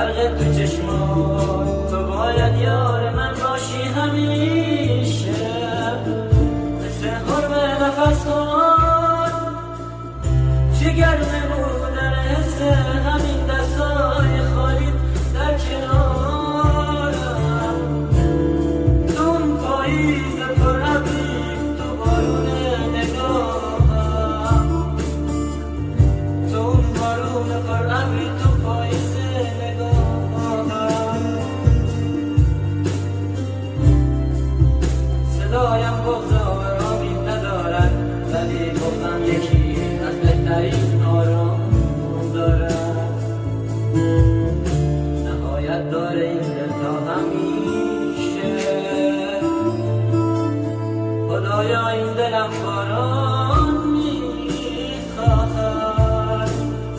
برق تو چشمات، تو باید یار من باشی همیشه، مثل قرب نفسات چه گرمه بودن حس همین دستای خالی در کنارم. تو اون پاییز پر ابری، تو بارون نگاهم، تو اون بارون پر ابری، تو پاییز نگاهم. صدایم بغض آرامی ندارد، ولی بغضم یکی از بهترین آرام دارد. نهایت داره این دل تا همیشه، خدایا این دلم باران میخواهد.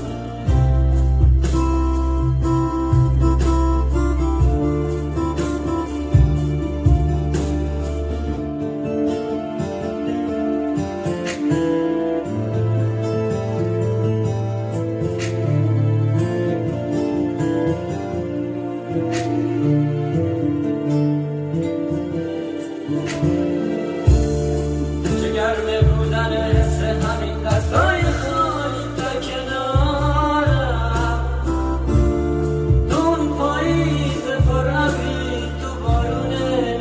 چه گرمه بودن حس همین دستای خالی در کنارم، تو اون پاییز پر ابری، تو بارون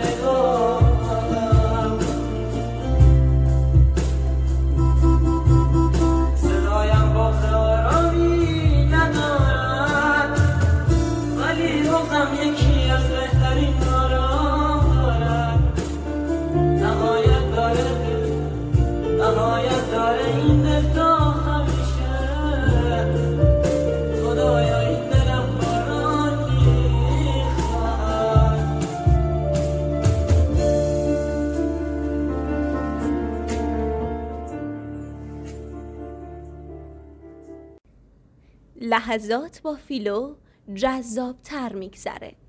نگاهم. صدایم بغض آرامی ندارد، ولی بغضم یکی از بهترین آرام دارد. نهایت داره این دل تا همیشه، خدایا این دلم باران میخواهد. لحظات با فیلو جذاب‌تر میگذره.